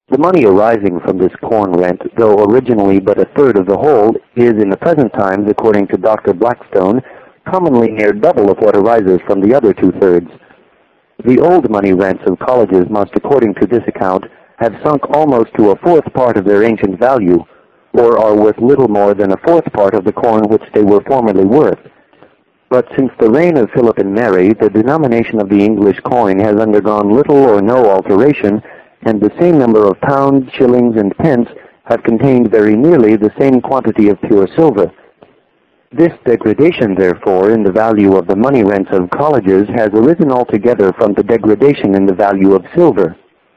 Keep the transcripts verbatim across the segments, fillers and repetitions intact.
The money arising from this corn rent, though originally but a third of the whole, is in the present times, according to Doctor Blackstone, commonly near double of what arises from the other two-thirds. The old money rents of colleges must, according to this account, have sunk almost to a fourth part of their ancient value, or are worth little more than a fourth part of the corn which they were formerly worth. But since the reign of Philip and Mary, the denomination of the English coin has undergone little or no alteration, and the same number of pounds, shillings, and pence have contained very nearly the same quantity of pure silver. This degradation, therefore, in the value of the money rents of colleges has arisen altogether from the degradation in the value of silver.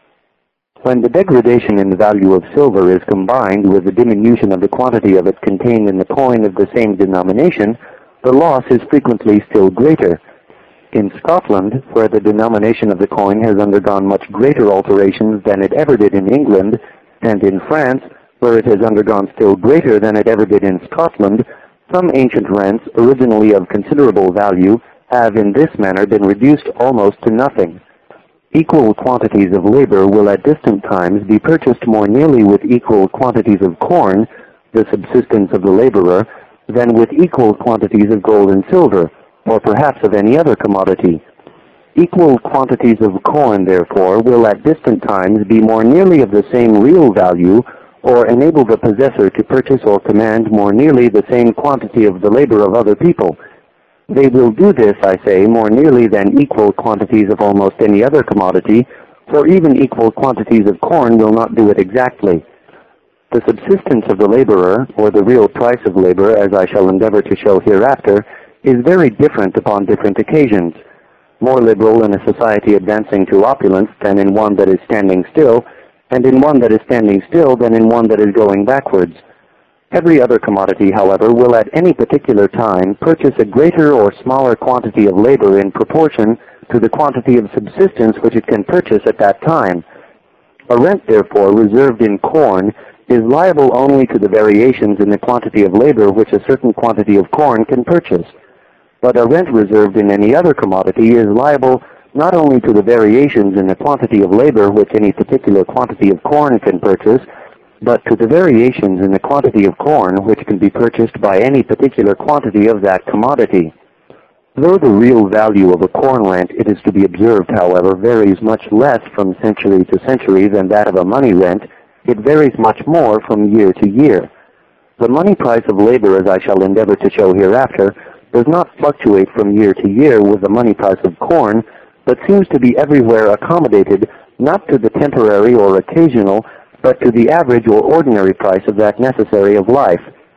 When the degradation in the value of silver is combined with the diminution of the quantity of it contained in the coin of the same denomination, the loss is frequently still greater. In Scotland, where the denomination of the coin has undergone much greater alterations than it ever did in England, and in France, where it has undergone still greater than it ever did in Scotland, some ancient rents, originally of considerable value, have in this manner been reduced almost to nothing. Equal quantities of labor will at distant times be purchased more nearly with equal quantities of corn, the subsistence of the laborer, than with equal quantities of gold and silver, or perhaps of any other commodity. Equal quantities of corn, therefore, will at distant times be more nearly of the same real value, or enable the possessor to purchase or command more nearly the same quantity of the labor of other people. They will do this, I say, more nearly than equal quantities of almost any other commodity, for even equal quantities of corn will not do it exactly. The subsistence of the laborer, or the real price of labor, as I shall endeavor to show hereafter, is very different upon different occasions, more liberal in a society advancing to opulence than in one that is standing still, and in one that is standing still than in one that is going backwards. Every other commodity, however, will at any particular time purchase a greater or smaller quantity of labor in proportion to the quantity of subsistence which it can purchase at that time. A rent, therefore, reserved in corn is liable only to the variations in the quantity of labor which a certain quantity of corn can purchase. But a rent reserved in any other commodity is liable not only to the variations in the quantity of labor which any particular quantity of corn can purchase, but to the variations in the quantity of corn which can be purchased by any particular quantity of that commodity. Though the real value of a corn rent, it is to be observed, however, varies much less from century to century than that of a money rent, it varies much more from year to year. The money price of labor, as I shall endeavor to show hereafter, does not fluctuate from year to year with the money price of corn, but seems to be everywhere accommodated not to the temporary or occasional, but to the average or ordinary price of that necessary of life.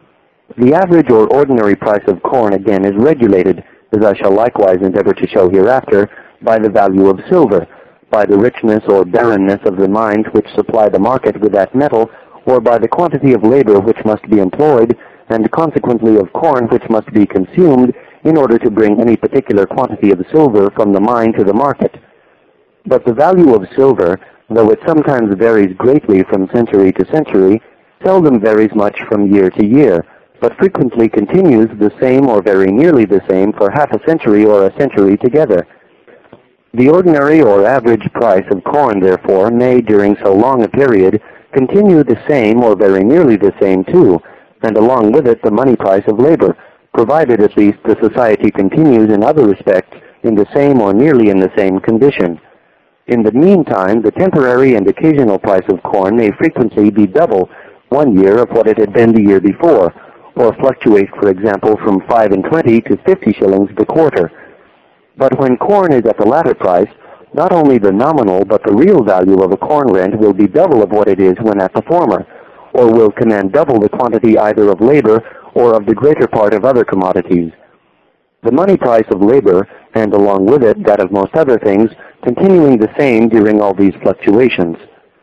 The average or ordinary price of corn, again, is regulated, as I shall likewise endeavor to show hereafter, by the value of silver, by the richness or barrenness of the mines which supply the market with that metal, or by the quantity of labor which must be employed, and consequently of corn which must be consumed in order to bring any particular quantity of silver from the mine to the market. But the value of silver, though it sometimes varies greatly from century to century, seldom varies much from year to year, but frequently continues the same or very nearly the same for half a century or a century together. The ordinary or average price of corn, therefore, may, during so long a period, continue the same or very nearly the same too, and along with it the money price of labor, provided at least the society continues in other respects in the same or nearly in the same condition. In the meantime, the temporary and occasional price of corn may frequently be double one year of what it had been the year before, or fluctuate, for example, from five and twenty to fifty shillings the quarter. But when corn is at the latter price, not only the nominal but the real value of a corn rent will be double of what it is when at the former, or will command double the quantity either of labor or of the greater part of other commodities. The money price of labor, and along with it that of most other things, continuing the same during all these fluctuations.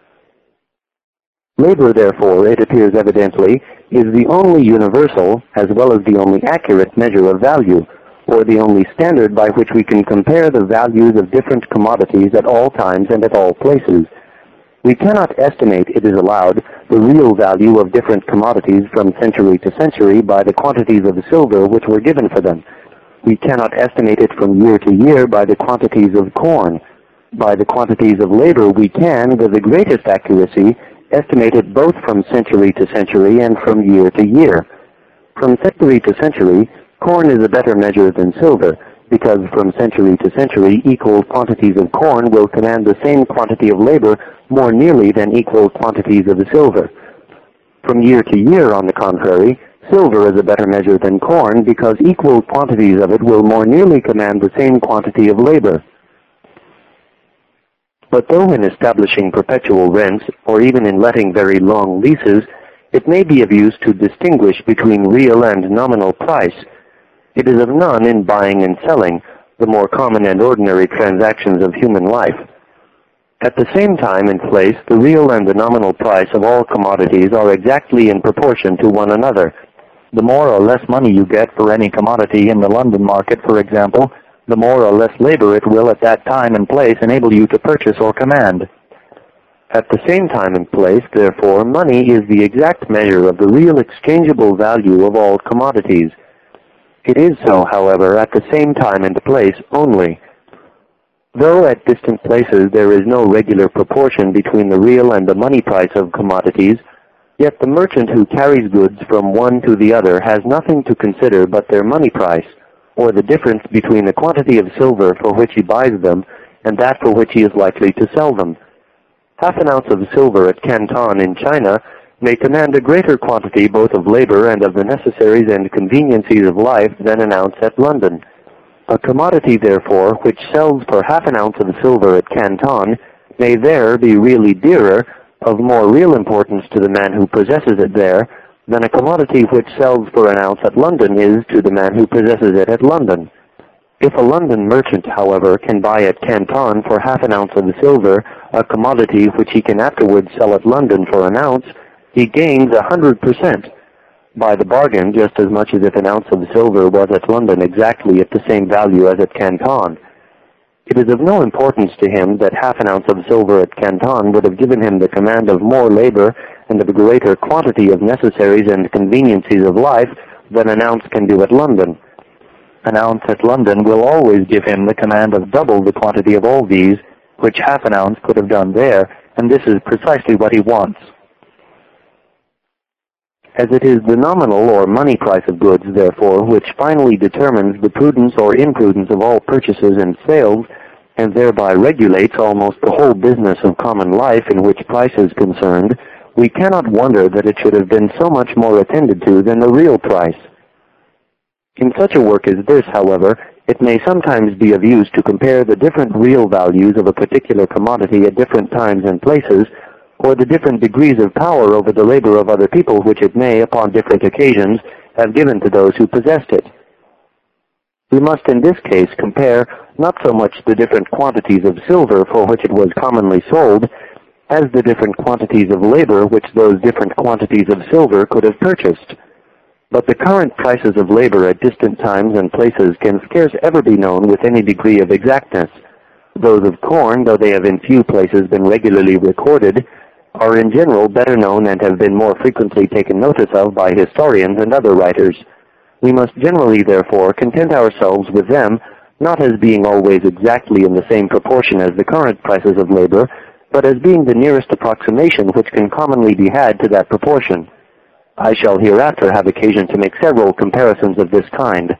Labor, therefore, it appears evidently, is the only universal, as well as the only accurate measure of value, or the only standard by which we can compare the values of different commodities at all times and at all places. We cannot estimate, it is allowed, the real value of different commodities from century to century by the quantities of silver which were given for them. We cannot estimate it from year to year by the quantities of corn. By the quantities of labor we can, with the greatest accuracy, estimate it both from century to century and from year to year. From century to century, corn is a better measure than silver, because from century to century equal quantities of corn will command the same quantity of labor more nearly than equal quantities of the silver. From year to year, on the contrary, silver is a better measure than corn because equal quantities of it will more nearly command the same quantity of labor. But though in establishing perpetual rents, or even in letting very long leases, it may be of use to distinguish between real and nominal price, it is of none in buying and selling, the more common and ordinary transactions of human life. At the same time and place, the real and the nominal price of all commodities are exactly in proportion to one another. The more or less money you get for any commodity in the London market, for example, the more or less labor it will at that time and place enable you to purchase or command. At the same time and place, therefore, money is the exact measure of the real exchangeable value of all commodities. It is so, however, at the same time and place only. Though at distant places there is no regular proportion between the real and the money price of commodities, yet the merchant who carries goods from one to the other has nothing to consider but their money price, or the difference between the quantity of silver for which he buys them and that for which he is likely to sell them. Half an ounce of silver at Canton in China may command a greater quantity both of labor and of the necessaries and conveniencies of life than an ounce at London. A commodity, therefore, which sells for half an ounce of silver at Canton may there be really dearer, of more real importance to the man who possesses it there, than a commodity which sells for an ounce at London is to the man who possesses it at London. If a London merchant, however, can buy at Canton for half an ounce of silver a commodity which he can afterwards sell at London for an ounce, he gains a hundred percent. By the bargain, just as much as if an ounce of silver was at London exactly at the same value as at Canton. It is of no importance to him that half an ounce of silver at Canton would have given him the command of more labor and of a greater quantity of necessaries and conveniencies of life than an ounce can do at London. An ounce at London will always give him the command of double the quantity of all these, which half an ounce could have done there, and this is precisely what he wants. As it is the nominal or money price of goods, therefore, which finally determines the prudence or imprudence of all purchases and sales, and thereby regulates almost the whole business of common life in which price is concerned, we cannot wonder that it should have been so much more attended to than the real price. In such a work as this, however, it may sometimes be of use to compare the different real values of a particular commodity at different times and places, or the different degrees of power over the labor of other people which it may, upon different occasions, have given to those who possessed it. We must in this case compare not so much the different quantities of silver for which it was commonly sold, as the different quantities of labor which those different quantities of silver could have purchased. But the current prices of labor at distant times and places can scarce ever be known with any degree of exactness. Those of corn, though they have in few places been regularly recorded, are in general better known and have been more frequently taken notice of by historians and other writers. We must generally, therefore, content ourselves with them, not as being always exactly in the same proportion as the current prices of labor, but as being the nearest approximation which can commonly be had to that proportion. I shall hereafter have occasion to make several comparisons of this kind.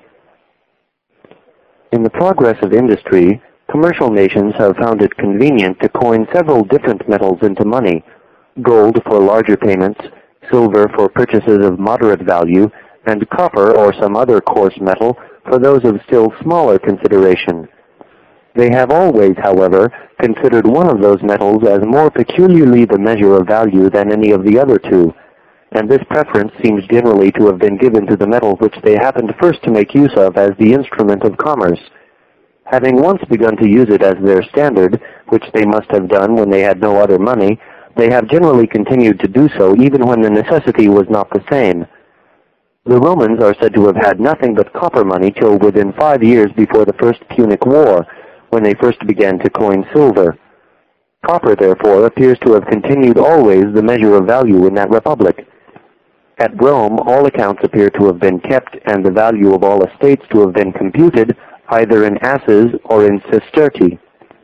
In the progress of industry, commercial nations have found it convenient to coin several different metals into money: gold for larger payments, silver for purchases of moderate value, and copper or some other coarse metal for those of still smaller consideration. They have always, however, considered one of those metals as more peculiarly the measure of value than any of the other two, and this preference seems generally to have been given to the metal which they happened first to make use of as the instrument of commerce. Having once begun to use it as their standard, which they must have done when they had no other money, they have generally continued to do so even when the necessity was not the same. The Romans are said to have had nothing but copper money till within five years before the First Punic War, when they first began to coin silver. Copper, therefore, appears to have continued always the measure of value in that republic. At Rome, all accounts appear to have been kept, and the value of all estates to have been computed either in asses or in sesterti.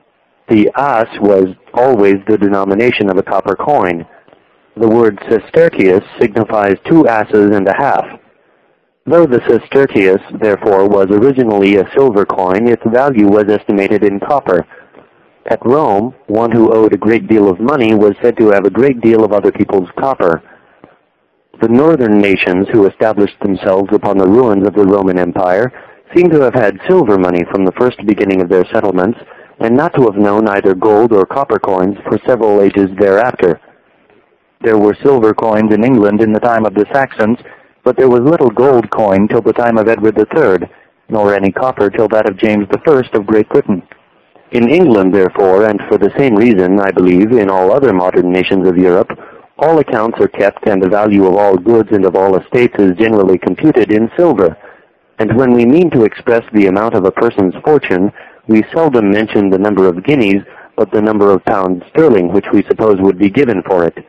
The as was always the denomination of a copper coin. The word sestertius signifies two asses and a half. Though the sestertius, therefore, was originally a silver coin, its value was estimated in copper. At Rome, one who owed a great deal of money was said to have a great deal of other people's copper. The northern nations who established themselves upon the ruins of the Roman Empire seem to have had silver money from the first beginning of their settlements, and not to have known either gold or copper coins for several ages thereafter. There were silver coins in England in the time of the Saxons, but there was little gold coin till the time of Edward the Third, nor any copper till that of James the First of Great Britain. In England, therefore, and for the same reason, I believe, in all other modern nations of Europe, all accounts are kept and the value of all goods and of all estates is generally computed in silver. And when we mean to express the amount of a person's fortune, we seldom mention the number of guineas, but the number of pounds sterling which we suppose would be given for it.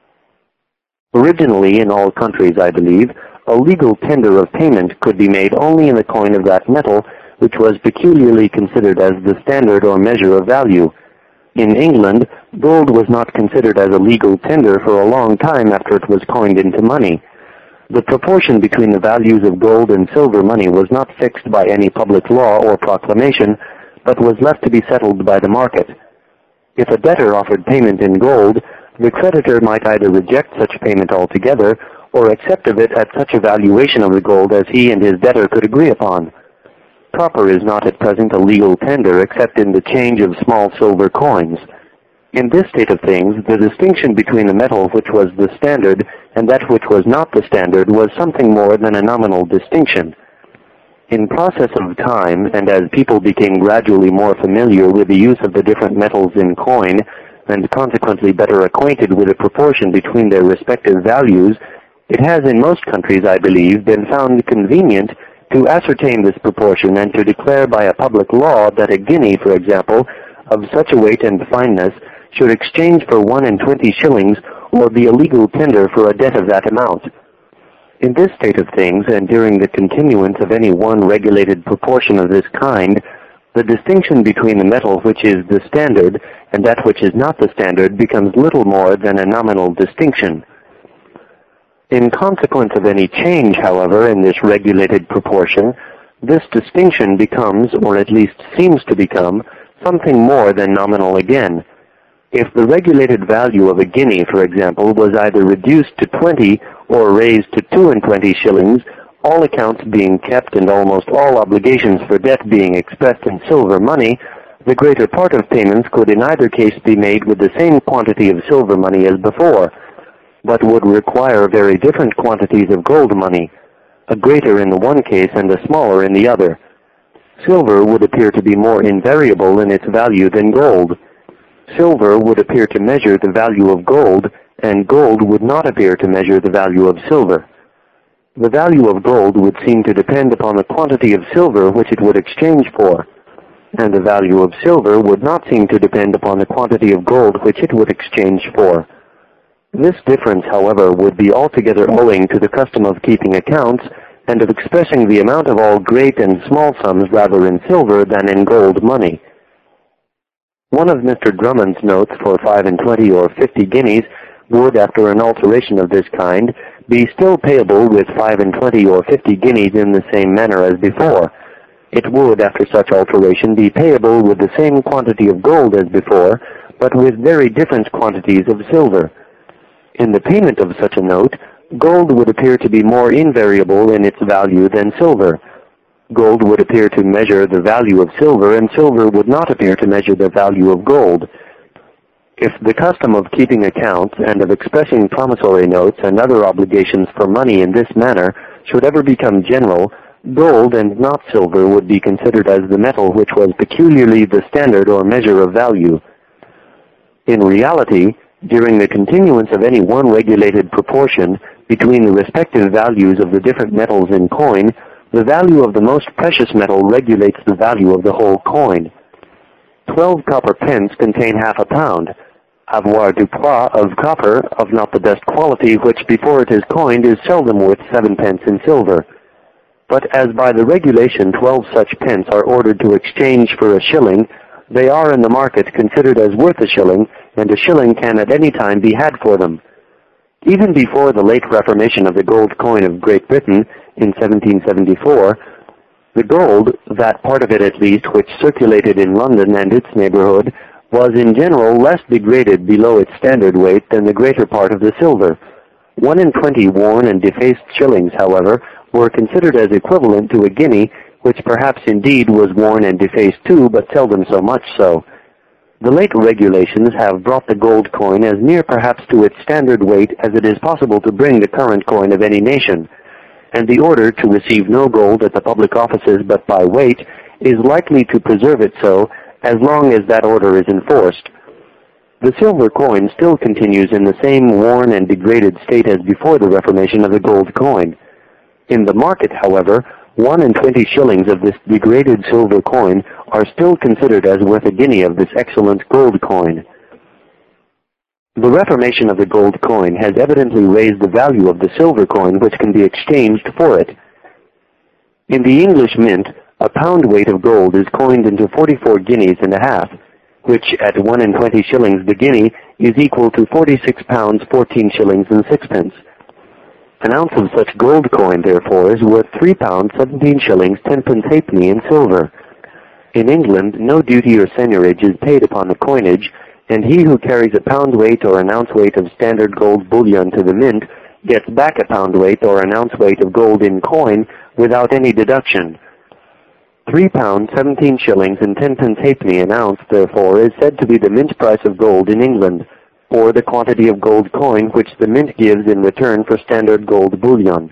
Originally, in all countries, I believe, a legal tender of payment could be made only in the coin of that metal which was peculiarly considered as the standard or measure of value. In England, gold was not considered as a legal tender for a long time after it was coined into money. The proportion between the values of gold and silver money was not fixed by any public law or proclamation, but was left to be settled by the market. If a debtor offered payment in gold, the creditor might either reject such payment altogether, or accept of it at such a valuation of the gold as he and his debtor could agree upon. Copper is not at present a legal tender except in the change of small silver coins. In this state of things, the distinction between the metal which was the standard and that which was not the standard was something more than a nominal distinction. In process of time, and as people became gradually more familiar with the use of the different metals in coin, and consequently better acquainted with the proportion between their respective values, it has in most countries, I believe, been found convenient to ascertain this proportion and to declare by a public law that a guinea, for example, of such a weight and fineness should exchange for one and twenty shillings or be a legal tender for a debt of that amount. In this state of things, and during the continuance of any one regulated proportion of this kind, the distinction between the metal which is the standard and that which is not the standard becomes little more than a nominal distinction. In consequence of any change, however, in this regulated proportion, this distinction becomes, or at least seems to become, something more than nominal again. If the regulated value of a guinea, for example, was either reduced to twenty or raised to two and twenty shillings, all accounts being kept and almost all obligations for debt being expressed in silver money, the greater part of payments could in either case be made with the same quantity of silver money as before, but would require very different quantities of gold money, a greater in the one case and a smaller in the other. Silver would appear to be more invariable in its value than gold. Silver would appear to measure the value of gold, and gold would not appear to measure the value of silver. The value of gold would seem to depend upon the quantity of silver which it would exchange for, and the value of silver would not seem to depend upon the quantity of gold which it would exchange for. This difference, however, would be altogether owing to the custom of keeping accounts and of expressing the amount of all great and small sums rather in silver than in gold money. One of Mister Drummond's notes for five and twenty or fifty guineas would, after an alteration of this kind, be still payable with five and twenty or fifty guineas in the same manner as before. It would, after such alteration, be payable with the same quantity of gold as before, but with very different quantities of silver. In the payment of such a note, gold would appear to be more invariable in its value than silver. Gold would appear to measure the value of silver, and silver would not appear to measure the value of gold. If the custom of keeping accounts and of expressing promissory notes and other obligations for money in this manner should ever become general, gold and not silver would be considered as the metal which was peculiarly the standard or measure of value. In reality, during the continuance of any one regulated proportion between the respective values of the different metals in coin, the value of the most precious metal regulates the value of the whole coin. Twelve copper pence contain half a pound. Avoir du poids of copper of not the best quality, which before it is coined is seldom worth seven pence in silver. But as by the regulation twelve such pence are ordered to exchange for a shilling, They are in the market considered as worth a shilling, and a shilling can at any time be had for them. Even before the late reformation of the gold coin of Great Britain in seventeen seventy-four, the gold, that part of it at least which circulated in London and its neighborhood, was in general less degraded below its standard weight than the greater part of the silver. One in twenty worn and defaced shillings, however, were considered as equivalent to a guinea, which perhaps indeed was worn and defaced too, but seldom so much so. The late regulations have brought the gold coin as near perhaps to its standard weight as it is possible to bring the current coin of any nation, and the order to receive no gold at the public offices but by weight is likely to preserve it so as long as that order is enforced. The silver coin still continues in the same worn and degraded state as before the reformation of the gold coin. In the market, however, one in twenty shillings of this degraded silver coin are still considered as worth a guinea of this excellent gold coin. The reformation of the gold coin has evidently raised the value of the silver coin which can be exchanged for it. In the English mint, a pound weight of gold is coined into forty-four guineas and a half, which at one in twenty shillings the guinea is equal to forty-six pounds fourteen shillings and sixpence. An ounce of such gold coin, therefore, is worth three pounds seventeen shillings tenpence halfpenny in silver. In England, no duty or seigniorage is paid upon the coinage, and he who carries a pound weight or an ounce weight of standard gold bullion to the mint gets back a pound weight or an ounce weight of gold in coin without any deduction. Three pounds seventeen shillings and tenpence halfpenny an ounce, therefore, is said to be the mint price of gold in England, or the quantity of gold coin which the mint gives in return for standard gold bullion.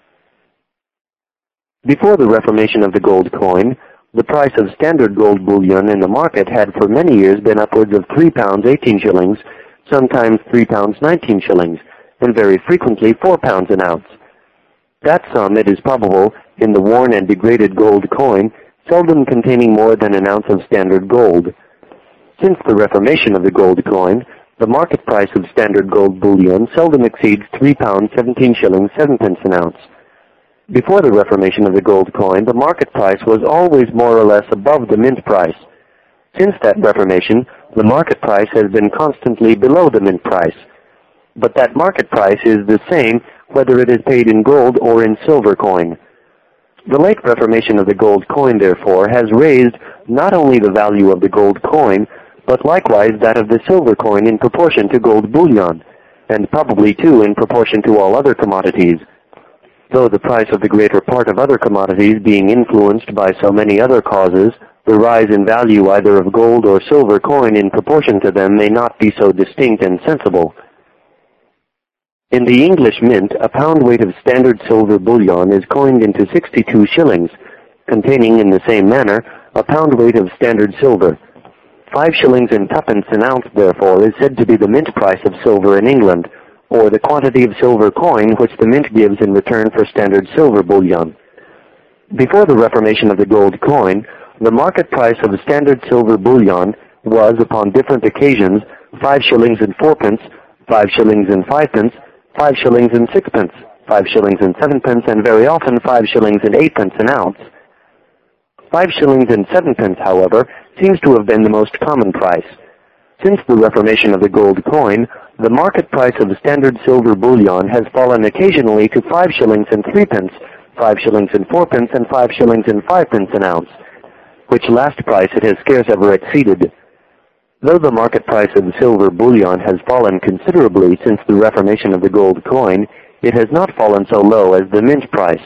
Before the reformation of the gold coin, the price of standard gold bullion in the market had for many years been upwards of three pounds eighteen shillings, sometimes three pounds nineteen shillings, and very frequently four pounds an ounce. That sum, it is probable, in the worn and degraded gold coin, seldom containing more than an ounce of standard gold. Since the reformation of the gold coin, the market price of standard gold bullion seldom exceeds three pounds seventeen shillings sevenpence an ounce. Before the reformation of the gold coin, the market price was always more or less above the mint price. Since that reformation, the market price has been constantly below the mint price. But that market price is the same whether it is paid in gold or in silver coin. The late reformation of the gold coin, therefore, has raised not only the value of the gold coin, but likewise that of the silver coin in proportion to gold bullion, and probably too in proportion to all other commodities. Though the price of the greater part of other commodities being influenced by so many other causes, the rise in value either of gold or silver coin in proportion to them may not be so distinct and sensible. In the English mint, a pound weight of standard silver bullion is coined into sixty-two shillings, containing in the same manner a pound weight of standard silver. Five shillings and twopence an ounce, therefore, is said to be the mint price of silver in England, or the quantity of silver coin which the mint gives in return for standard silver bullion. Before the reformation of the gold coin, the market price of standard silver bullion was, upon different occasions, five shillings and fourpence, five shillings and fivepence, five shillings and sixpence, five shillings and sevenpence, and very often five shillings and eightpence an ounce. Five shillings and sevenpence, however, seems to have been the most common price. Since the reformation of the gold coin, the market price of standard silver bullion has fallen occasionally to five shillings and threepence, five shillings and fourpence, and five shillings and fivepence an ounce, which last price it has scarce ever exceeded. Though the market price of silver bullion has fallen considerably since the reformation of the gold coin, it has not fallen so low as the mint price.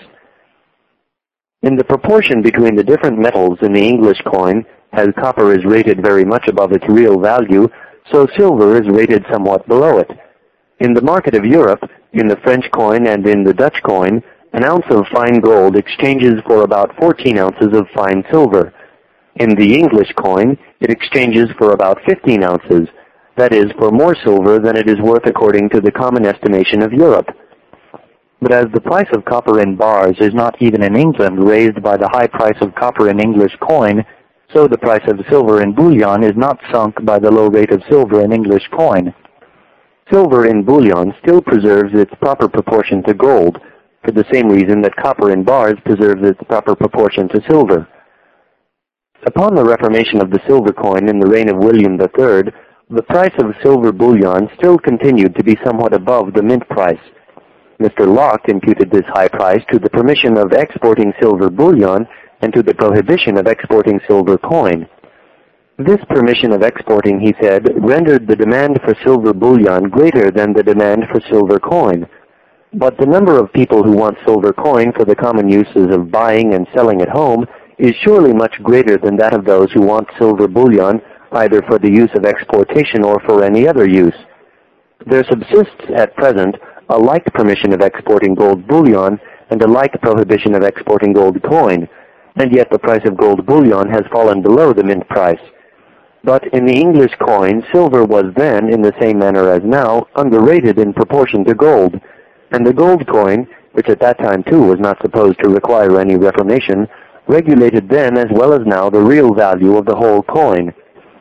In the proportion between the different metals in the English coin, as copper is rated very much above its real value, so silver is rated somewhat below it. In the market of Europe, in the French coin and in the Dutch coin, an ounce of fine gold exchanges for about fourteen ounces of fine silver. In the English coin, it exchanges for about fifteen ounces, that is, for more silver than it is worth according to the common estimation of Europe. But as the price of copper in bars is not even in England raised by the high price of copper in English coin, so the price of silver in bullion is not sunk by the low rate of silver in English coin. Silver in bullion still preserves its proper proportion to gold, for the same reason that copper in bars preserves its proper proportion to silver. Upon the reformation of the silver coin in the reign of William the Third, the price of silver bullion still continued to be somewhat above the mint price. Mister Locke imputed this high price to the permission of exporting silver bullion and to the prohibition of exporting silver coin. This permission of exporting, he said, rendered the demand for silver bullion greater than the demand for silver coin. But the number of people who want silver coin for the common uses of buying and selling at home is surely much greater than that of those who want silver bullion either for the use of exportation or for any other use. There subsists at present a like permission of exporting gold bullion and a like prohibition of exporting gold coin, and yet the price of gold bullion has fallen below the mint price. But in the English coin, silver was then, in the same manner as now, underrated in proportion to gold, and the gold coin, which at that time too was not supposed to require any reformation, regulated then as well as now the real value of the whole coin.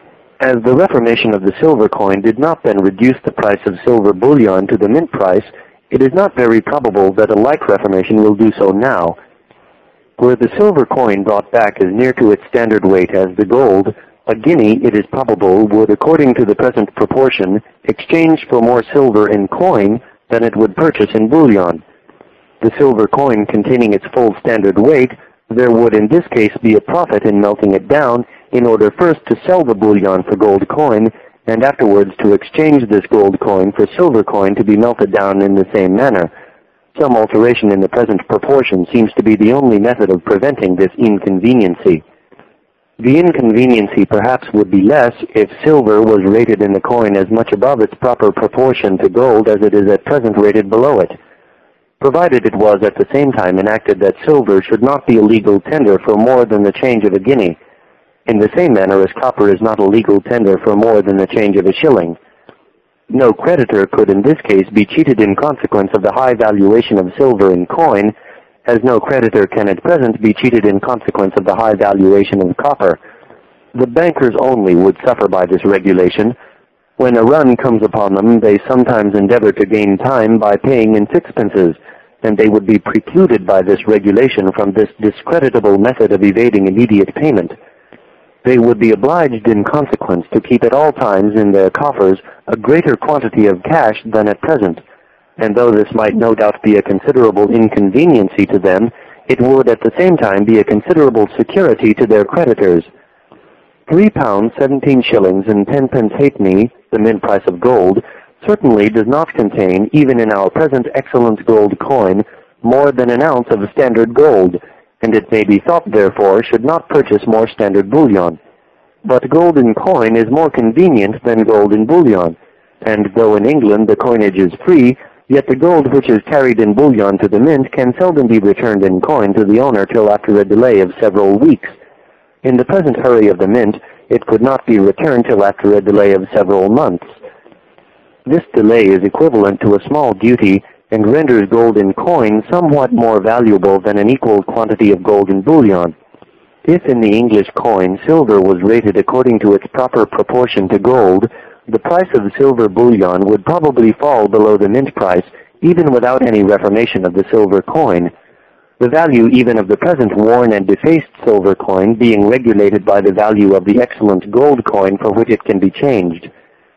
As the reformation of the silver coin did not then reduce the price of silver bullion to the mint price, it is not very probable that a like reformation will do so now. Were the silver coin brought back as near to its standard weight as the gold, a guinea, it is probable, would, according to the present proportion, exchange for more silver in coin than it would purchase in bullion. The silver coin containing its full standard weight, there would in this case be a profit in melting it down in order first to sell the bullion for gold coin and afterwards to exchange this gold coin for silver coin to be melted down in the same manner. Some alteration in the present proportion seems to be the only method of preventing this inconveniency. The inconveniency perhaps would be less if silver was rated in the coin as much above its proper proportion to gold as it is at present rated below it, provided it was at the same time enacted that silver should not be a legal tender for more than the change of a guinea, in the same manner as copper is not a legal tender for more than the change of a shilling. No creditor could in this case be cheated in consequence of the high valuation of silver in coin, as no creditor can at present be cheated in consequence of the high valuation of copper. The bankers only would suffer by this regulation. When a run comes upon them, they sometimes endeavor to gain time by paying in sixpences, and they would be precluded by this regulation from this discreditable method of evading immediate payment. They would be obliged in consequence to keep at all times in their coffers a greater quantity of cash than at present, and though this might no doubt be a considerable inconveniency to them, it would at the same time be a considerable security to their creditors. Three pounds, seventeen shillings, and tenpence halfpenny, the mint price of gold, certainly does not contain, even in our present excellent gold coin, more than an ounce of standard gold, and it may be thought, therefore, should not purchase more standard bullion. But gold in coin is more convenient than gold in bullion, and though in England the coinage is free, yet the gold which is carried in bullion to the mint can seldom be returned in coin to the owner till after a delay of several weeks. In the present hurry of the mint, it could not be returned till after a delay of several months. This delay is equivalent to a small duty and renders gold in coin somewhat more valuable than an equal quantity of gold in bullion. If in the English coin silver was rated according to its proper proportion to gold, the price of silver bullion would probably fall below the mint price even without any reformation of the silver coin, the value even of the present worn and defaced silver coin being regulated by the value of the excellent gold coin for which it can be changed.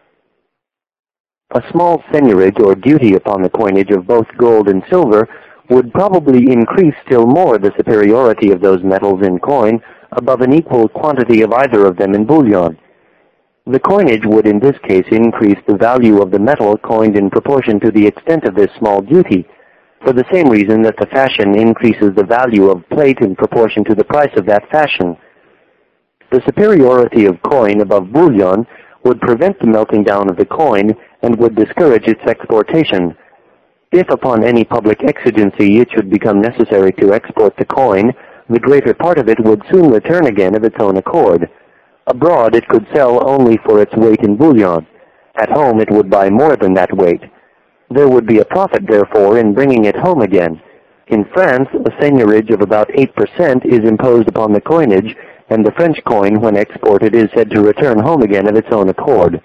A small seigniorage or duty upon the coinage of both gold and silver would probably increase still more the superiority of those metals in coin above an equal quantity of either of them in bullion. The coinage would in this case increase the value of the metal coined in proportion to the extent of this small duty, for the same reason that the fashion increases the value of plate in proportion to the price of that fashion. The superiority of coin above bullion would prevent the melting down of the coin and would discourage its exportation. If upon any public exigency it should become necessary to export the coin, the greater part of it would soon return again of its own accord. Abroad it could sell only for its weight in bullion. At home it would buy more than that weight. There would be a profit, therefore, in bringing it home again. In France, a seigniorage of about eight percent is imposed upon the coinage, and the French coin, when exported, is said to return home again of its own accord.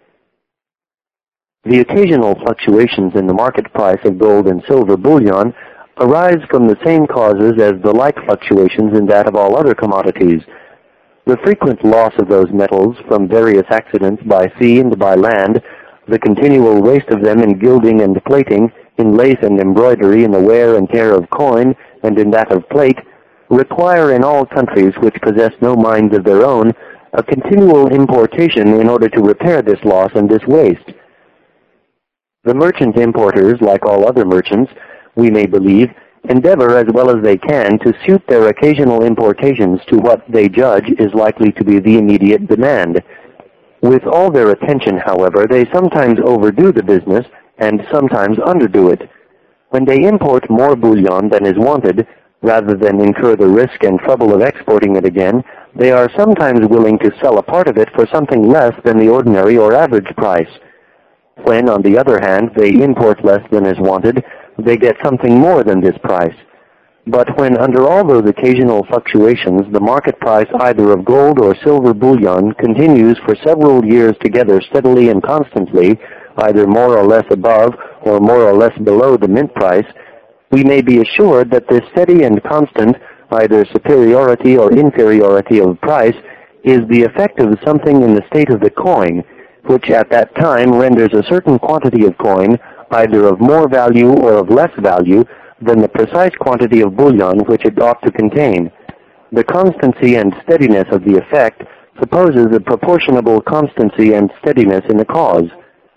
The occasional fluctuations in the market price of gold and silver bullion arise from the same causes as the like fluctuations in that of all other commodities. The frequent loss of those metals from various accidents by sea and by land, the continual waste of them in gilding and plating, in lace and embroidery, in the wear and tear of coin, and in that of plate, require in all countries which possess no mines of their own a continual importation in order to repair this loss and this waste. The merchant importers, like all other merchants, we may believe, endeavor as well as they can to suit their occasional importations to what they judge is likely to be the immediate demand. With all their attention, however, they sometimes overdo the business and sometimes underdo it. When they import more bullion than is wanted, rather than incur the risk and trouble of exporting it again, they are sometimes willing to sell a part of it for something less than the ordinary or average price. When, on the other hand, they import less than is wanted, they get something more than this price. But when, under all those occasional fluctuations, the market price either of gold or silver bullion continues for several years together steadily and constantly, either more or less above or more or less below the mint price, we may be assured that this steady and constant, either superiority or inferiority of price, is the effect of something in the state of the coin, which at that time renders a certain quantity of coin either of more value or of less value than the precise quantity of bullion which it ought to contain. The constancy and steadiness of the effect supposes a proportionable constancy and steadiness in the cause.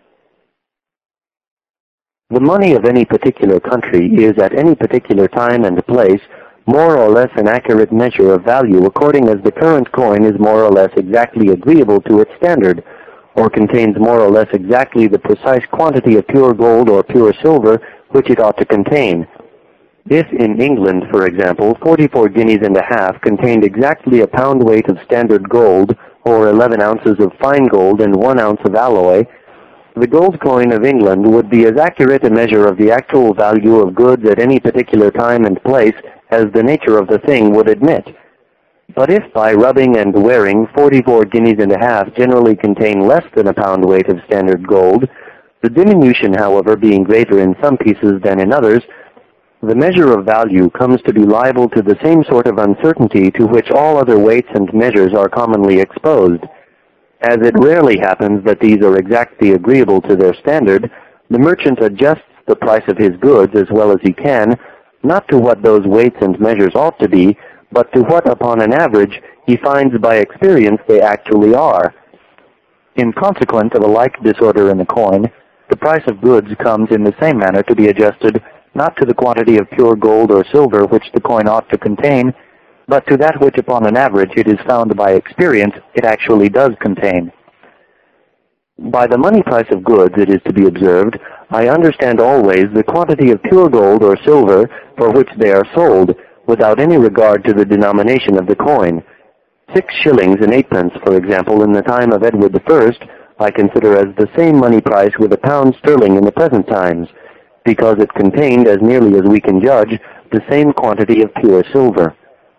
The money of any particular country is at any particular time and place more or less an accurate measure of value according as the current coin is more or less exactly agreeable to its standard, or contains more or less exactly the precise quantity of pure gold or pure silver which it ought to contain. If in England, for example, forty-four guineas and a half contained exactly a pound weight of standard gold, or eleven ounces of fine gold and one ounce of alloy, the gold coin of England would be as accurate a measure of the actual value of goods at any particular time and place as the nature of the thing would admit. But if by rubbing and wearing forty-four guineas and a half generally contain less than a pound weight of standard gold, the diminution, however, being greater in some pieces than in others, the measure of value comes to be liable to the same sort of uncertainty to which all other weights and measures are commonly exposed. As it rarely happens that these are exactly agreeable to their standard, the merchant adjusts the price of his goods as well as he can, not to what those weights and measures ought to be, but to what upon an average he finds by experience they actually are. In consequence of a like disorder in the coin, the price of goods comes in the same manner to be adjusted not to the quantity of pure gold or silver which the coin ought to contain, but to that which upon an average it is found by experience it actually does contain. By the money price of goods, it is to be observed, I understand always the quantity of pure gold or silver for which they are sold, without any regard to the denomination of the coin. Six shillings and eightpence, for example, in the time of Edward the First, I consider as the same money price with a pound sterling in the present times, because it contained, as nearly as we can judge, the same quantity of pure silver.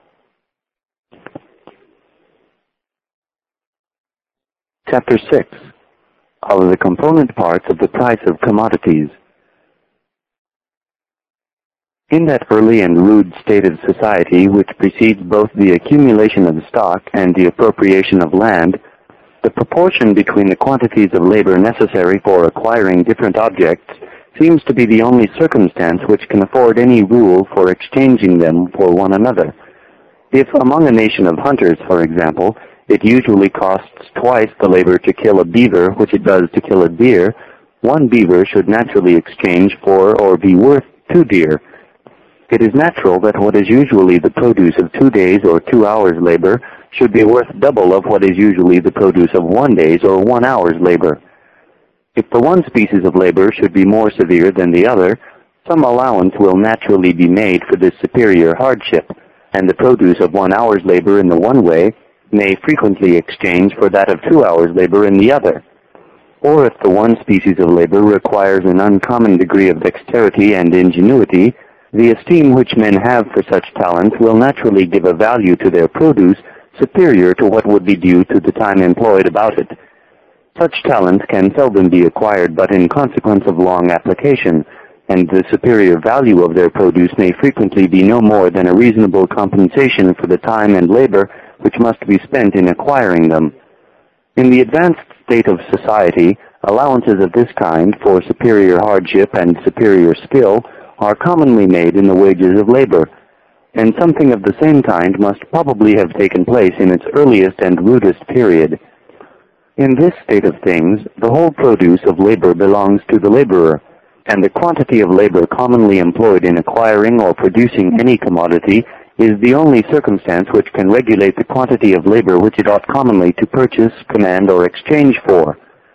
Chapter six. Of the component parts of the price of commodities. In that early and rude state of society which precedes both the accumulation of stock and the appropriation of land, the proportion between the quantities of labor necessary for acquiring different objects seems to be the only circumstance which can afford any rule for exchanging them for one another. If among a nation of hunters, for example, it usually costs twice the labor to kill a beaver which it does to kill a deer, one beaver should naturally exchange for or be worth two deer. It is natural that what is usually the produce of two days or two hours' labor should be worth double of what is usually the produce of one day's or one hour's labor. If the one species of labor should be more severe than the other, some allowance will naturally be made for this superior hardship, and the produce of one hour's labor in the one way may frequently exchange for that of two hours' labor in the other. Or if the one species of labor requires an uncommon degree of dexterity and ingenuity, the esteem which men have for such talents will naturally give a value to their produce superior to what would be due to the time employed about it. Such talents can seldom be acquired but in consequence of long application, and the superior value of their produce may frequently be no more than a reasonable compensation for the time and labor which must be spent in acquiring them. In the advanced state of society, allowances of this kind for superior hardship and superior skill are commonly made in the wages of labor, and something of the same kind must probably have taken place in its earliest and rudest period. In this state of things, the whole produce of labor belongs to the laborer, and the quantity of labor commonly employed in acquiring or producing any commodity is the only circumstance which can regulate the quantity of labor which it ought commonly to purchase, command, or exchange for.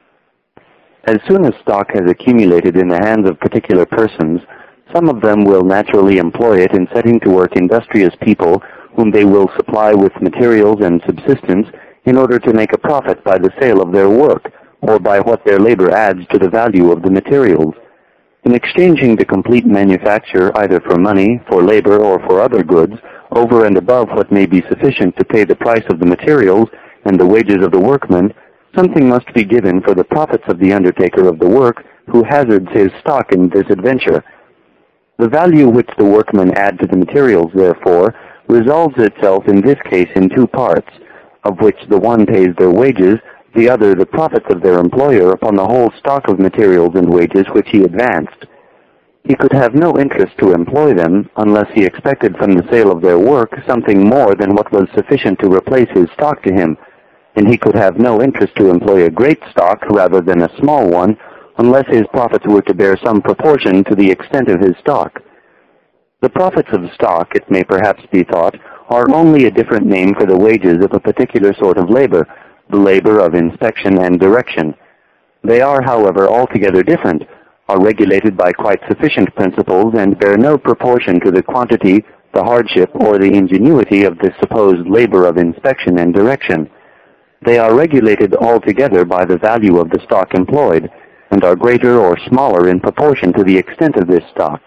As soon as stock has accumulated in the hands of particular persons, some of them will naturally employ it in setting to work industrious people whom they will supply with materials and subsistence in order to make a profit by the sale of their work, or by what their labor adds to the value of the materials. In exchanging the complete manufacture either for money, for labor, or for other goods, over and above what may be sufficient to pay the price of the materials and the wages of the workmen, something must be given for the profits of the undertaker of the work who hazards his stock in this adventure. The value which the workmen add to the materials, therefore, resolves itself in this case in two parts, of which the one pays their wages, the other the profits of their employer upon the whole stock of materials and wages which he advanced. He could have no interest to employ them unless he expected from the sale of their work something more than what was sufficient to replace his stock to him, and he could have no interest to employ a great stock rather than a small one unless his profits were to bear some proportion to the extent of his stock. The profits of stock, it may perhaps be thought, are only a different name for the wages of a particular sort of labor, the labor of inspection and direction. They are, however, altogether different, are regulated by quite sufficient principles, and bear no proportion to the quantity, the hardship, or the ingenuity of the supposed labor of inspection and direction. They are regulated altogether by the value of the stock employed, and are greater or smaller in proportion to the extent of this stock.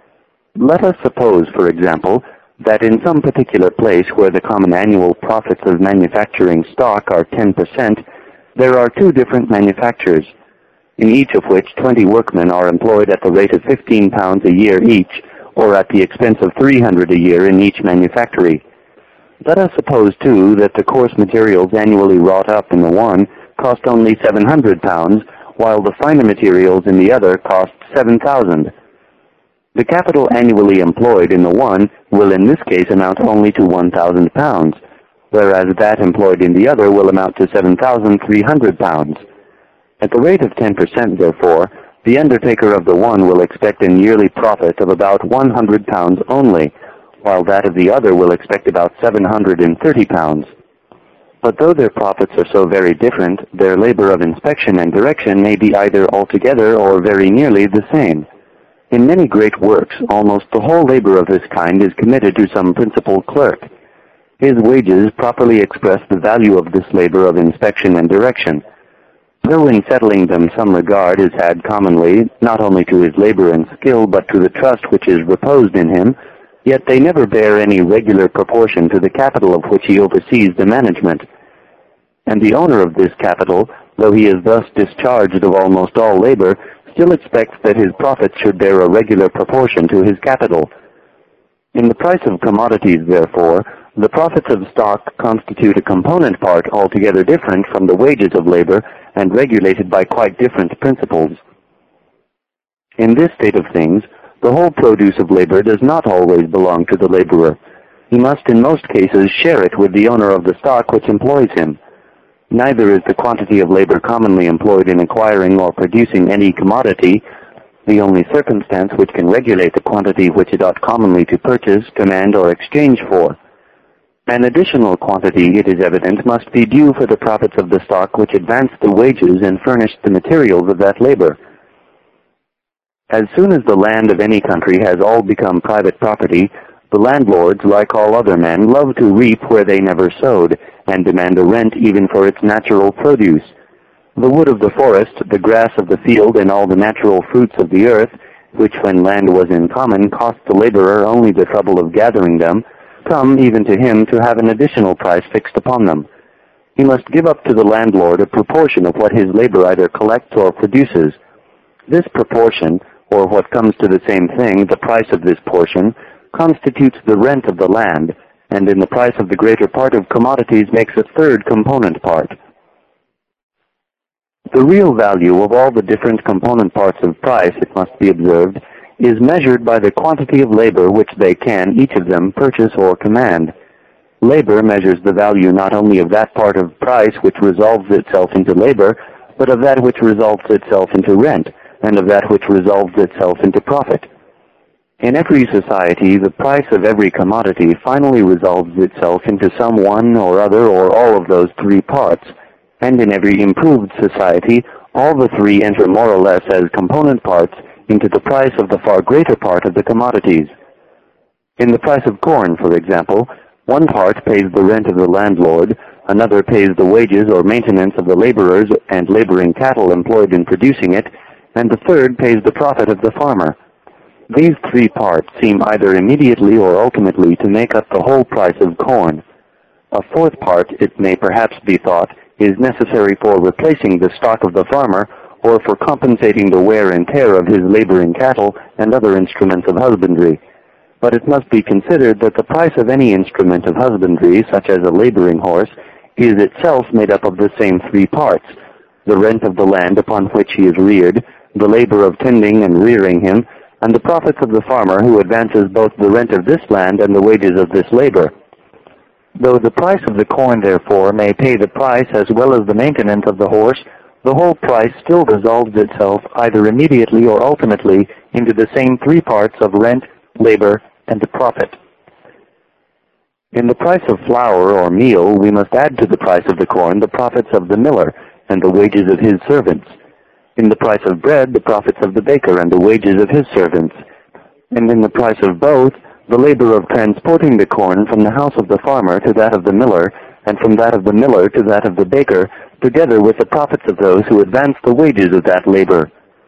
Let us suppose, for example, that in some particular place where the common annual profits of manufacturing stock are ten percent, there are two different manufactures, in each of which twenty workmen are employed at the rate of fifteen pounds a year each, or at the expense of three hundred a year in each manufactory. Let us suppose, too, that the coarse materials annually wrought up in the one cost only seven hundred pounds, while the finer materials in the other cost seven thousand. The capital annually employed in the one will in this case amount only to one thousand pounds, whereas that employed in the other will amount to seven thousand three hundred pounds. At the rate of ten percent, therefore, the undertaker of the one will expect a yearly profit of about one hundred pounds only, while that of the other will expect about seven hundred thirty pounds. But though their profits are so very different, their labor of inspection and direction may be either altogether or very nearly the same. In many great works, almost the whole labor of this kind is committed to some principal clerk. His wages properly express the value of this labor of inspection and direction. Though in settling them some regard is had commonly, not only to his labor and skill, but to the trust which is reposed in him, yet they never bear any regular proportion to the capital of which he oversees the management. And the owner of this capital, though he is thus discharged of almost all labor, still expects that his profits should bear a regular proportion to his capital. In the price of commodities, therefore, the profits of stock constitute a component part altogether different from the wages of labor and regulated by quite different principles. In this state of things, the whole produce of labor does not always belong to the laborer. He must in most cases share it with the owner of the stock which employs him. Neither is the quantity of labor commonly employed in acquiring or producing any commodity the only circumstance which can regulate the quantity which it ought commonly to purchase, command, or exchange for. An additional quantity, it is evident, must be due for the profits of the stock which advanced the wages and furnished the materials of that labor. As soon as the land of any country has all become private property, the landlords, like all other men, love to reap where they never sowed, and demand a rent even for its natural produce. The wood of the forest, the grass of the field, and all the natural fruits of the earth, which when land was in common cost the laborer only the trouble of gathering them, come even to him to have an additional price fixed upon them. He must give up to the landlord a proportion of what his labor either collects or produces. This proportion, or what comes to the same thing, the price of this portion, constitutes the rent of the land, and in the price of the greater part of commodities makes a third component part. The real value of all the different component parts of price, it must be observed, is measured by the quantity of labor which they can, each of them, purchase or command. Labor measures the value not only of that part of price which resolves itself into labor, but of that which resolves itself into rent, and of that which resolves itself into profit. In every society, the price of every commodity finally resolves itself into some one or other or all of those three parts, and in every improved society, all the three enter more or less as component parts into the price of the far greater part of the commodities. In the price of corn, for example, one part pays the rent of the landlord, another pays the wages or maintenance of the laborers and laboring cattle employed in producing it, and the third pays the profit of the farmer. These three parts seem either immediately or ultimately to make up the whole price of corn. A fourth part, it may perhaps be thought, is necessary for replacing the stock of the farmer or for compensating the wear and tear of his laboring cattle and other instruments of husbandry. But it must be considered that the price of any instrument of husbandry, such as a laboring horse, is itself made up of the same three parts: the rent of the land upon which he is reared, the labor of tending and rearing him, and the profits of the farmer who advances both the rent of this land and the wages of this labor. Though the price of the corn, therefore, may pay the price as well as the maintenance of the horse, the whole price still resolves itself either immediately or ultimately into the same three parts of rent, labor, and the profit. In the price of flour or meal, we must add to the price of the corn the profits of the miller and the wages of his servants. In the price of bread, the profits of the baker and the wages of his servants. And in the price of both, the labor of transporting the corn from the house of the farmer to that of the miller, and from that of the miller to that of the baker, together with the profits of those who advance the wages of that labor.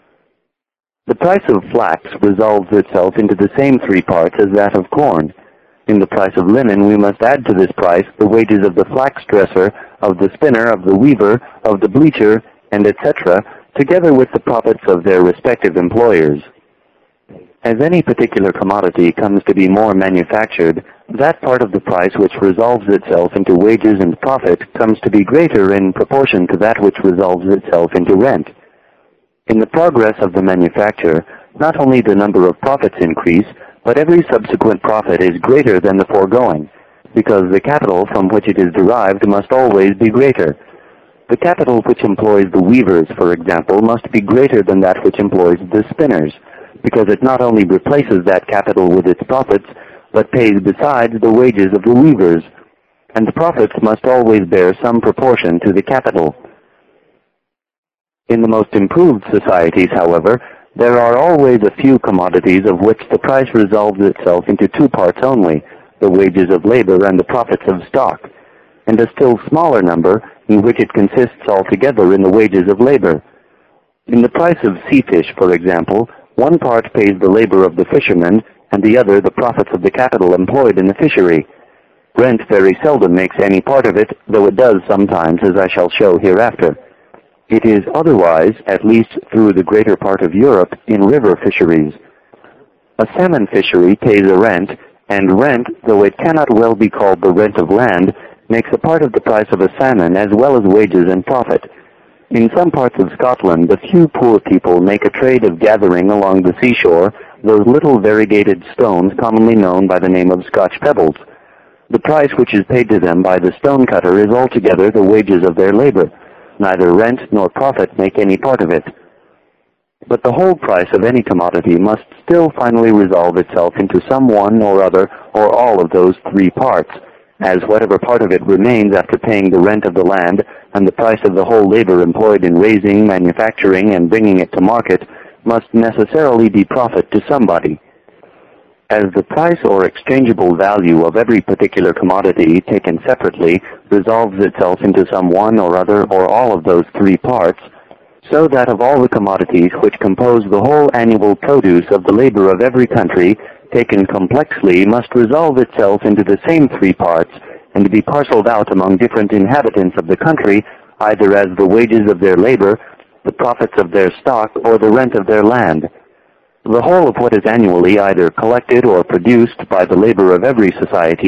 The price of flax resolves itself into the same three parts as that of corn. In the price of linen, we must add to this price the wages of the flax dresser, of the spinner, of the weaver, of the bleacher, and et cetera, together with the profits of their respective employers. As any particular commodity comes to be more manufactured, that part of the price which resolves itself into wages and profit comes to be greater in proportion to that which resolves itself into rent. In the progress of the manufacture, not only the number of profits increase, but every subsequent profit is greater than the foregoing, because the capital from which it is derived must always be greater. The capital which employs the weavers, for example, must be greater than that which employs the spinners, because it not only replaces that capital with its profits, but pays besides the wages of the weavers, and the profits must always bear some proportion to the capital. In the most improved societies, however, there are always a few commodities of which the price resolves itself into two parts only, the wages of labor and the profits of stock, and a still smaller number in which it consists altogether in the wages of labor. In the price of sea fish, for example, one part pays the labor of the fisherman, and the other the profits of the capital employed in the fishery. Rent very seldom makes any part of it, though it does sometimes, as I shall show hereafter. It is otherwise, at least through the greater part of Europe, in river fisheries. A salmon fishery pays a rent, and rent, though it cannot well be called the rent of land, makes a part of the price of a salmon as well as wages and profit. In some parts of Scotland, the few poor people make a trade of gathering along the seashore those little variegated stones commonly known by the name of Scotch pebbles. The price which is paid to them by the stone cutter is altogether the wages of their labor. Neither rent nor profit make any part of it. But the whole price of any commodity must still finally resolve itself into some one or other or all of those three parts, as whatever part of it remains after paying the rent of the land and the price of the whole labor employed in raising, manufacturing, and bringing it to market must necessarily be profit to somebody. As the price or exchangeable value of every particular commodity taken separately resolves itself into some one or other or all of those three parts, so that of all the commodities which compose the whole annual produce of the labor of every country, taken complexly, must resolve itself into the same three parts, and be parceled out among different inhabitants of the country, either as the wages of their labor, the profits of their stock, or the rent of their land. The whole of what is annually either collected or produced by the labor of every society,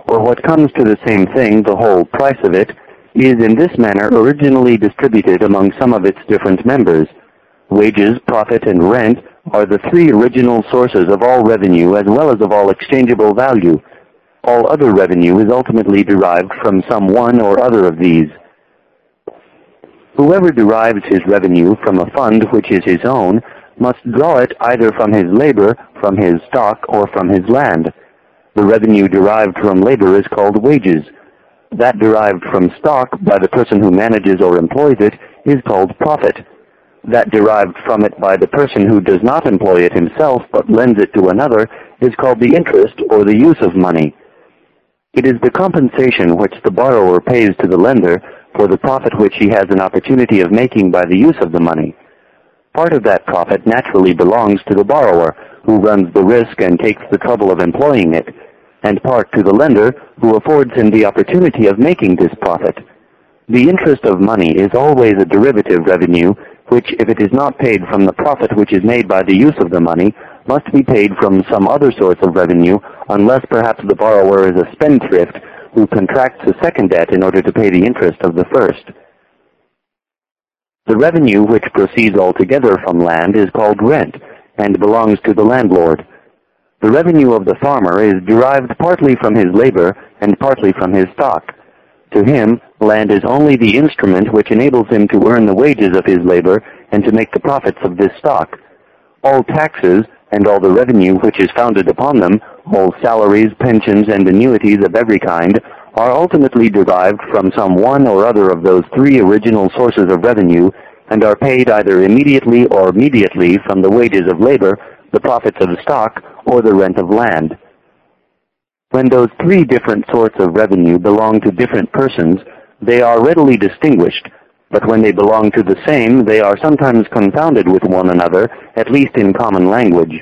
or what comes to the same thing, the whole price of it, is in this manner originally distributed among some of its different members. Wages, profit, and rent are the three original sources of all revenue as well as of all exchangeable value. All other revenue is ultimately derived from some one or other of these. Whoever derives his revenue from a fund which is his own must draw it either from his labor, from his stock, or from his land. The revenue derived from labor is called wages. That derived from stock by the person who manages or employs it is called profit. That derived from it by the person who does not employ it himself but lends it to another is called the interest or the use of money. It is the compensation which the borrower pays to the lender for the profit which he has an opportunity of making by the use of the money. Part of that profit naturally belongs to the borrower, who runs the risk and takes the trouble of employing it, and part to the lender, who affords him the opportunity of making this profit. The interest of money is always a derivative revenue, which, if it is not paid from the profit which is made by the use of the money, must be paid from some other source of revenue, unless perhaps the borrower is a spendthrift who contracts a second debt in order to pay the interest of the first. The revenue which proceeds altogether from land is called rent, and belongs to the landlord. The revenue of the farmer is derived partly from his labor and partly from his stock. To him, land is only the instrument which enables him to earn the wages of his labor and to make the profits of this stock. All taxes, and all the revenue which is founded upon them, all salaries, pensions, and annuities of every kind, are ultimately derived from some one or other of those three original sources of revenue, and are paid either immediately or mediately from the wages of labor, the profits of stock, or the rent of land. When those three different sorts of revenue belong to different persons, they are readily distinguished, but when they belong to the same, they are sometimes confounded with one another, at least in common language.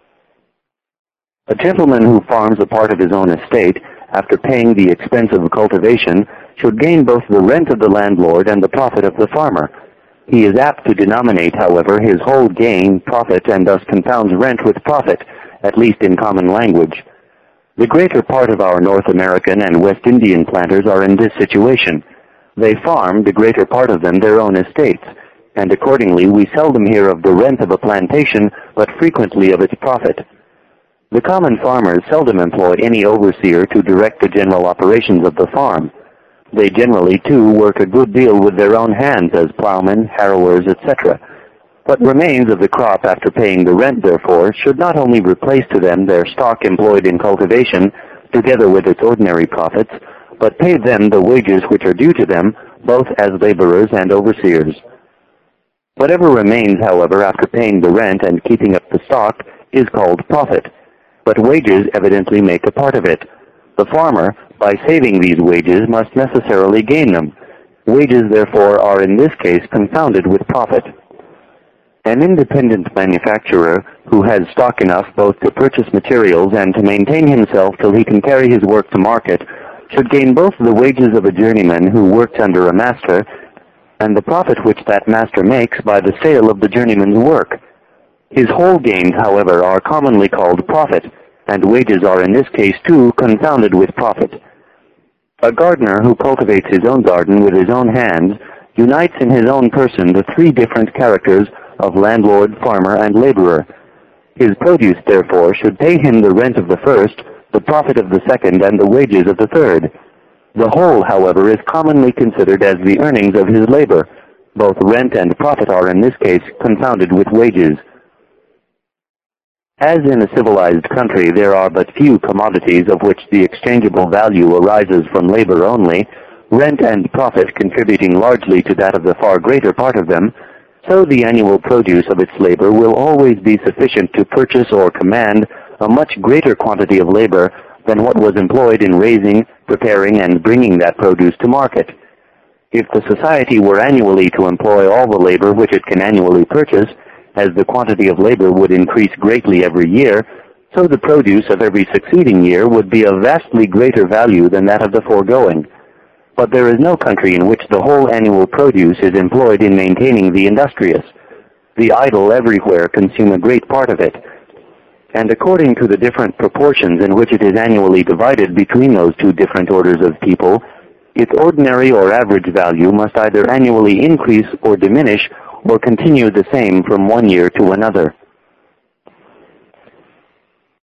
A gentleman who farms a part of his own estate, after paying the expense of cultivation, should gain both the rent of the landlord and the profit of the farmer. He is apt to denominate, however, his whole gain profit, and thus confounds rent with profit, at least in common language. The greater part of our North American and West Indian planters are in this situation. They farm, the greater part of them, their own estates, and accordingly we seldom hear of the rent of a plantation, but frequently of its profit. The common farmers seldom employ any overseer to direct the general operations of the farm. They generally, too, work a good deal with their own hands as plowmen, harrowers, et cetera. What remains of the crop after paying the rent, therefore, should not only replace to them their stock employed in cultivation, together with its ordinary profits, but pay them the wages which are due to them, both as laborers and overseers. Whatever remains, however, after paying the rent and keeping up the stock is called profit, but wages evidently make a part of it. The farmer, by saving these wages, must necessarily gain them. Wages, therefore, are in this case confounded with profit. An independent manufacturer who has stock enough both to purchase materials and to maintain himself till he can carry his work to market should gain both the wages of a journeyman who works under a master and the profit which that master makes by the sale of the journeyman's work. His whole gains, however, are commonly called profit, and wages are in this case, too, confounded with profit. A gardener who cultivates his own garden with his own hands unites in his own person the three different characters of landlord, farmer, and laborer. His produce, therefore, should pay him the rent of the first, the profit of the second, and the wages of the third. The whole, however, is commonly considered as the earnings of his labor. Both rent and profit are in this case confounded with wages. As in a civilized country there are but few commodities of which the exchangeable value arises from labor only, rent and profit contributing largely to that of the far greater part of them, so the annual produce of its labor will always be sufficient to purchase or command a much greater quantity of labor than what was employed in raising, preparing, and bringing that produce to market. If the society were annually to employ all the labor which it can annually purchase, as the quantity of labor would increase greatly every year, so the produce of every succeeding year would be of vastly greater value than that of the foregoing. But there is no country in which the whole annual produce is employed in maintaining the industrious. The idle everywhere consume a great part of it. and according to the different proportions in which it is annually divided between those two different orders of people, its ordinary or average value must either annually increase or diminish or continue the same from one year to another.